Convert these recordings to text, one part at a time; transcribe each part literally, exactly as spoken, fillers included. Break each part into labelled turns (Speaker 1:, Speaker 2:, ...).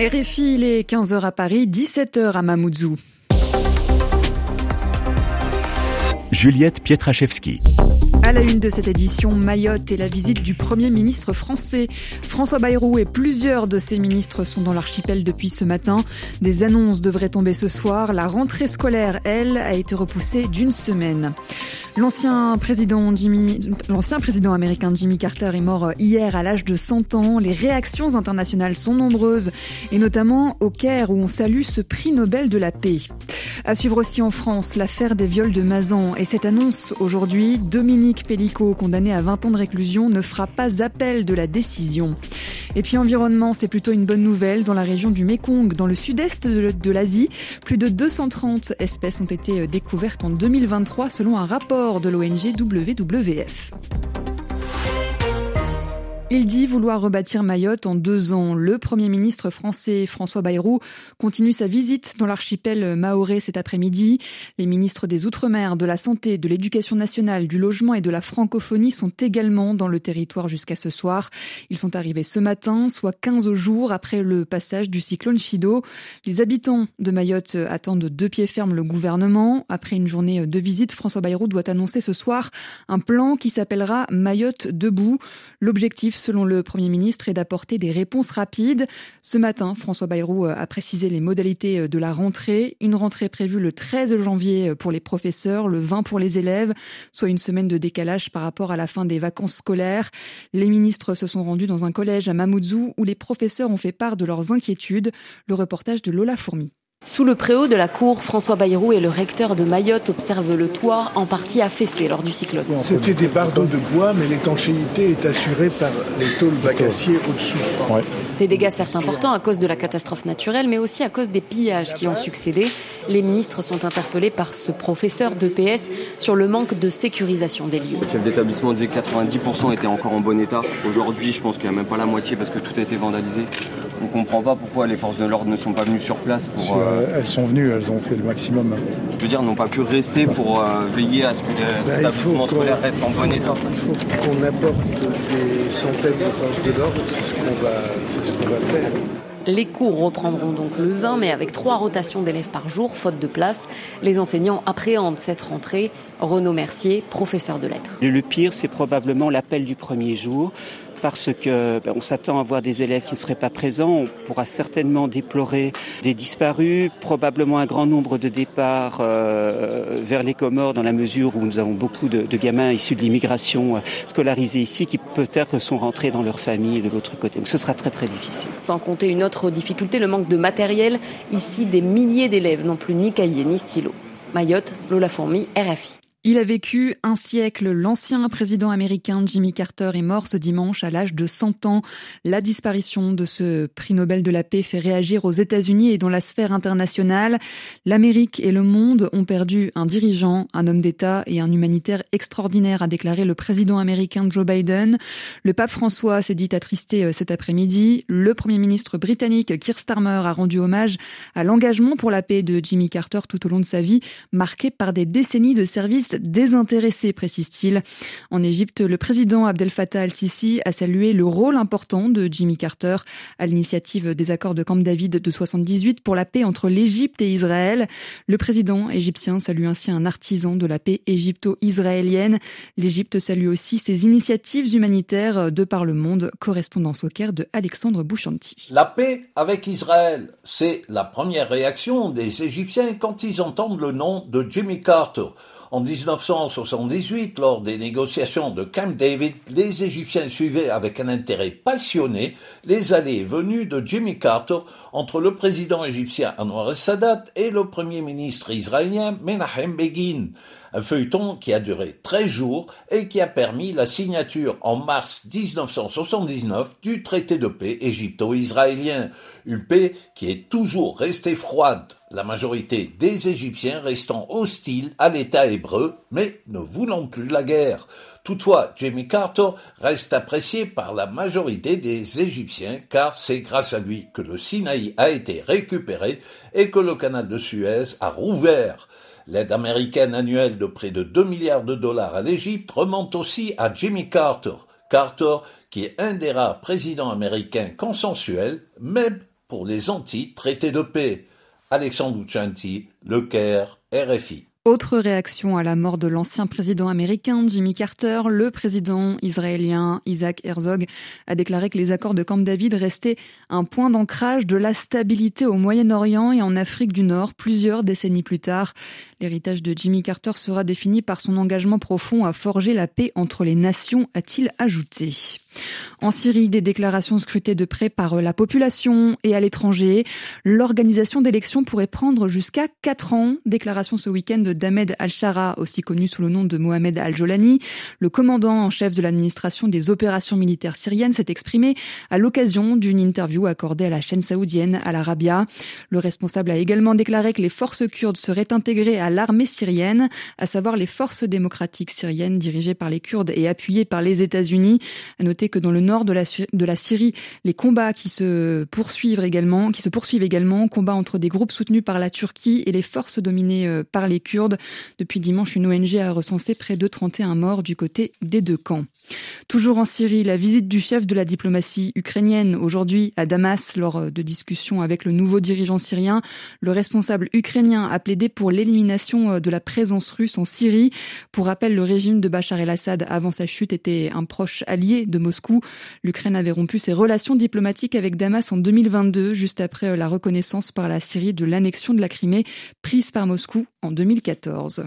Speaker 1: R F I, il est quinze heures à Paris, dix-sept heures à Mamoudzou.
Speaker 2: Juliette Pietraszewski.
Speaker 1: À la une de cette édition, Mayotte et la visite du Premier ministre français. François Bayrou et plusieurs de ses ministres sont dans l'archipel depuis ce matin. Des annonces devraient tomber ce soir. La rentrée scolaire, elle, a été repoussée d'une semaine. L'ancien président, Jimmy, l'ancien président américain Jimmy Carter est mort hier à l'âge de cent ans. Les réactions internationales sont nombreuses, et notamment au Caire où on salue ce prix Nobel de la paix. À suivre aussi en France, l'affaire des viols de Mazan et cette annonce aujourd'hui, Dominique Pellicot, condamné à vingt ans de réclusion, ne fera pas appel de la décision. Et puis environnement, c'est plutôt une bonne nouvelle. Dans la région du Mékong, dans le sud-est de l'Asie, plus de deux cent trente espèces ont été découvertes en deux mille vingt-trois selon un rapport de l'O N G W W F. Il dit vouloir rebâtir Mayotte en deux ans. Le Premier ministre français François Bayrou continue sa visite dans l'archipel mahorais cet après-midi. Les ministres des Outre-mer, de la Santé, de l'Éducation nationale, du Logement et de la Francophonie sont également dans le territoire jusqu'à ce soir. Ils sont arrivés ce matin, soit quinze jours après le passage du cyclone Chido. Les habitants de Mayotte attendent de deux pieds fermes le gouvernement. Après une journée de visite, François Bayrou doit annoncer ce soir un plan qui s'appellera Mayotte debout. L'objectif, selon le Premier ministre, est d'apporter des réponses rapides. Ce matin, François Bayrou a précisé les modalités de la rentrée. Une rentrée prévue le treize janvier pour les professeurs, le vingt pour les élèves, soit une semaine de décalage par rapport à la fin des vacances scolaires. Les ministres se sont rendus dans un collège à Mamoudzou où les professeurs ont fait part de leurs inquiétudes. Le reportage de Lola Fourmi.
Speaker 3: Sous le préau de la cour, François Bayrou et le recteur de Mayotte observent le toit en partie affaissé lors du cyclone.
Speaker 4: C'était des bardeaux de bois, mais l'étanchéité est assurée par les tôles bacassiers au-dessous. Ouais.
Speaker 3: Des dégâts certes importants à cause de la catastrophe naturelle, mais aussi à cause des pillages qui ont succédé. Les ministres sont interpellés par ce professeur d'E P S sur le manque de sécurisation des lieux.
Speaker 5: Le chef d'établissement disait que quatre-vingt-dix pour cent étaient encore en bon état. Aujourd'hui, je pense qu'il n'y a même pas la moitié parce que tout a été vandalisé. On ne comprend pas pourquoi les forces de l'ordre ne sont pas venues sur place pour...
Speaker 4: Euh... Elles sont venues, elles ont fait le maximum.
Speaker 5: Je veux dire, n'ont pas pu rester pour euh, veiller à ce que les établissements scolaires restent en bon état.
Speaker 4: Il faut qu'on apporte des centaines de forces de l'ordre, c'est ce qu'on va, c'est ce qu'on va faire.
Speaker 3: Les cours reprendront donc le vingt, mais avec trois rotations d'élèves par jour, faute de place. Les enseignants appréhendent cette rentrée. Renaud Mercier, professeur de lettres.
Speaker 6: Le pire, c'est probablement l'appel du premier jour. Parce que ben, on s'attend à voir des élèves qui ne seraient pas présents. On pourra certainement déplorer des disparus, probablement un grand nombre de départs euh, vers les Comores dans la mesure où nous avons beaucoup de, de gamins issus de l'immigration euh, scolarisés ici qui peut-être sont rentrés dans leur famille de l'autre côté. Donc ce sera très très difficile.
Speaker 3: Sans compter une autre difficulté, le manque de matériel. Ici, des milliers d'élèves n'ont plus ni cahier ni stylo. Mayotte, Lola Fourmi, R F I.
Speaker 1: Il a vécu un siècle. L'ancien président américain Jimmy Carter est mort ce dimanche à l'âge de cent ans. La disparition de ce prix Nobel de la paix fait réagir aux États-Unis et dans la sphère internationale. L'Amérique et le monde ont perdu un dirigeant, un homme d'État et un humanitaire extraordinaire, a déclaré le président américain Joe Biden. Le pape François s'est dit attristé cet après-midi. Le premier ministre britannique Keir Starmer a rendu hommage à l'engagement pour la paix de Jimmy Carter tout au long de sa vie, marqué par des décennies de services désintéressé, précise-t-il. En Égypte, le président Abdel Fattah al-Sisi a salué le rôle important de Jimmy Carter à l'initiative des accords de Camp David de soixante-dix-huit pour la paix entre l'Égypte et Israël. Le président égyptien salue ainsi un artisan de la paix égypto-israélienne. L'Égypte salue aussi ses initiatives humanitaires de par le monde. Correspondance au Caire de Alexandre Bouchanti.
Speaker 7: La paix avec Israël, c'est la première réaction des Égyptiens quand ils entendent le nom de Jimmy Carter. En dix-neuf cent soixante-dix-huit, lors des négociations de Camp David, les Égyptiens suivaient avec un intérêt passionné les allées et venues de Jimmy Carter entre le président égyptien Anwar el-Sadat et le premier ministre israélien Menahem Begin. Un feuilleton qui a duré treize jours et qui a permis la signature en mars dix-neuf cent soixante-dix-neuf du traité de paix égypto-israélien. Une paix qui est toujours restée froide, la majorité des Égyptiens restant hostiles à l'État hébreu, mais ne voulant plus la guerre. Toutefois, Jimmy Carter reste apprécié par la majorité des Égyptiens car c'est grâce à lui que le Sinaï a été récupéré et que le canal de Suez a rouvert. L'aide américaine annuelle de près de deux milliards de dollars à l'Égypte remonte aussi à Jimmy Carter. Carter, qui est un des rares présidents américains consensuels, même pour les anti-traités de paix. Alexandre Lucenti, Le Caire, R F I.
Speaker 1: Autre réaction à la mort de l'ancien président américain Jimmy Carter, le président israélien Isaac Herzog a déclaré que les accords de Camp David restaient un point d'ancrage de la stabilité au Moyen-Orient et en Afrique du Nord plusieurs décennies plus tard. L'héritage de Jimmy Carter sera défini par son engagement profond à forger la paix entre les nations, a-t-il ajouté. En Syrie, des déclarations scrutées de près par la population et à l'étranger. L'organisation d'élections pourrait prendre jusqu'à quatre ans. Déclaration ce week-end d'Ahmed Al-Shara, aussi connu sous le nom de Mohamed Al-Jolani. Le commandant en chef de l'administration des opérations militaires syriennes s'est exprimé à l'occasion d'une interview accordée à la chaîne saoudienne Al Arabiya. Le responsable a également déclaré que les forces kurdes seraient intégrées à l'armée syrienne, à savoir les forces démocratiques syriennes dirigées par les Kurdes et appuyées par les États-Unis. À noter que dans le nord de la, de la Syrie, les combats qui se poursuivent également, qui se poursuivent également, combats entre des groupes soutenus par la Turquie et les forces dominées par les Kurdes. Depuis dimanche, une O N G a recensé près de trente et un morts du côté des deux camps. Toujours en Syrie, la visite du chef de la diplomatie ukrainienne aujourd'hui à Damas lors de discussions avec le nouveau dirigeant syrien. Le responsable ukrainien a plaidé pour l'élimination de la présence russe en Syrie. Pour rappel, le régime de Bachar el-Assad avant sa chute était un proche allié de Moscou. L'Ukraine avait rompu ses relations diplomatiques avec Damas en deux mille vingt-deux, juste après la reconnaissance par la Syrie de l'annexion de la Crimée prise par Moscou en deux mille quatorze.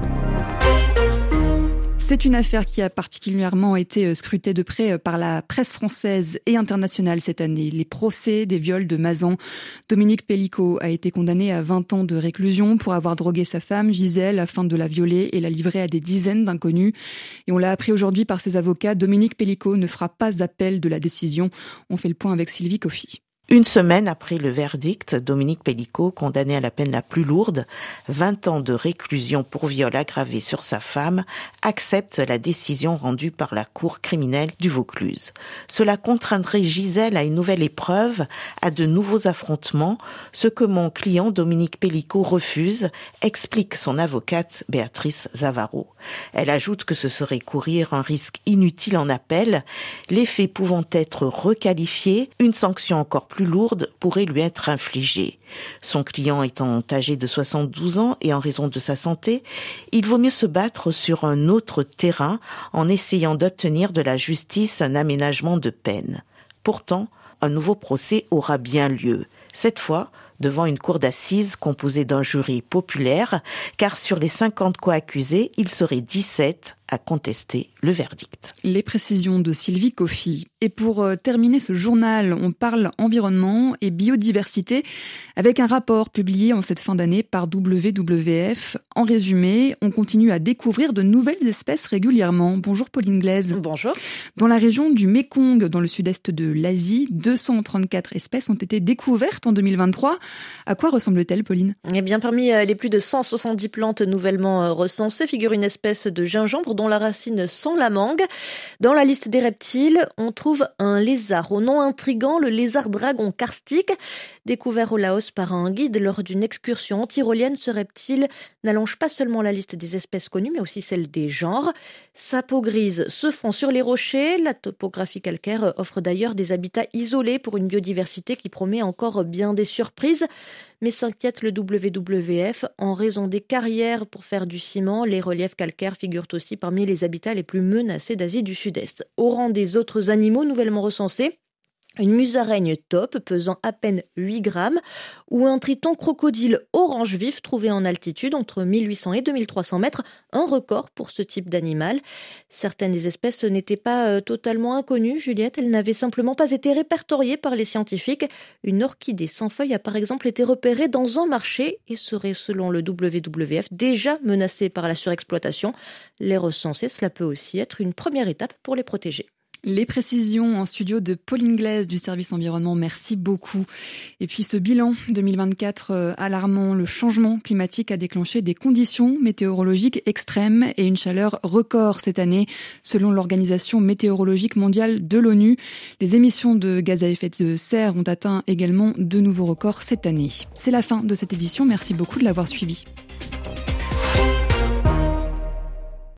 Speaker 1: C'est une affaire qui a particulièrement été scrutée de près par la presse française et internationale cette année. Les procès des viols de Mazan. Dominique Pellicot a été condamné à vingt ans de réclusion pour avoir drogué sa femme, Gisèle, afin de la violer et la livrer à des dizaines d'inconnus. Et on l'a appris aujourd'hui par ses avocats, Dominique Pellicot ne fera pas appel de la décision. On fait le point avec Sylvie Coffy.
Speaker 8: Une semaine après le verdict, Dominique Pellicot, condamné à la peine la plus lourde, vingt ans de réclusion pour viol aggravé sur sa femme, accepte la décision rendue par la cour criminelle du Vaucluse. Cela contraindrait Gisèle à une nouvelle épreuve, à de nouveaux affrontements, ce que mon client Dominique Pellicot refuse, explique son avocate Béatrice Zavaro. Elle ajoute que ce serait courir un risque inutile en appel, les faits pouvant être requalifiés, une sanction encore plus lourde pourrait lui être infligée. Son client étant âgé de soixante-douze ans et en raison de sa santé, il vaut mieux se battre sur un autre terrain en essayant d'obtenir de la justice un aménagement de peine. Pourtant, un nouveau procès aura bien lieu. Cette fois, devant une cour d'assises composée d'un jury populaire, car sur les cinquante co-accusés, il serait dix-sept à contester le verdict.
Speaker 1: Les précisions de Sylvie Coffy. Et pour terminer ce journal, on parle environnement et biodiversité avec un rapport publié en cette fin d'année par W W F. En résumé, on continue à découvrir de nouvelles espèces régulièrement. Bonjour Pauline Glaise.
Speaker 9: Bonjour.
Speaker 1: Dans la région du Mékong, dans le sud-est de l'Asie, deux cent trente-quatre espèces ont été découvertes en deux mille vingt-trois. À quoi ressemble-t-elle, Pauline ?
Speaker 9: Eh bien, parmi les plus de cent soixante-dix plantes nouvellement recensées figure une espèce de gingembre dont la racine sent la mangue. Dans la liste des reptiles, on trouve un lézard au nom intrigant, le lézard dragon karstique. Découvert au Laos par un guide lors d'une excursion tyrolienne, ce reptile n'allonge pas seulement la liste des espèces connues, mais aussi celle des genres. Sa peau grise se fond sur les rochers. La topographie calcaire offre d'ailleurs des habitats isolés pour une biodiversité qui promet encore bien des surprises. Mais s'inquiète le W W F, en raison des carrières pour faire du ciment, les reliefs calcaires figurent aussi parmi les habitats les plus menacés d'Asie du Sud-Est. Au rang des autres animaux nouvellement recensés, une musaraigne taupe pesant à peine huit grammes ou un triton crocodile orange vif trouvé en altitude entre mille huit cents et deux mille trois cents mètres, un record pour ce type d'animal. Certaines des espèces n'étaient pas totalement inconnues, Juliette, elles n'avaient simplement pas été répertoriées par les scientifiques. Une orchidée sans feuilles a par exemple été repérée dans un marché et serait, selon le W W F, déjà menacée par la surexploitation. Les recenser, cela peut aussi être une première étape pour les protéger.
Speaker 1: Les précisions en studio de Pauline Glaise du service environnement, merci beaucoup. Et puis ce bilan deux mille vingt-quatre euh, alarmant, le changement climatique a déclenché des conditions météorologiques extrêmes et une chaleur record cette année. Selon l'Organisation météorologique mondiale de l'ONU, les émissions de gaz à effet de serre ont atteint également de nouveaux records cette année. C'est la fin de cette édition, merci beaucoup de l'avoir suivi.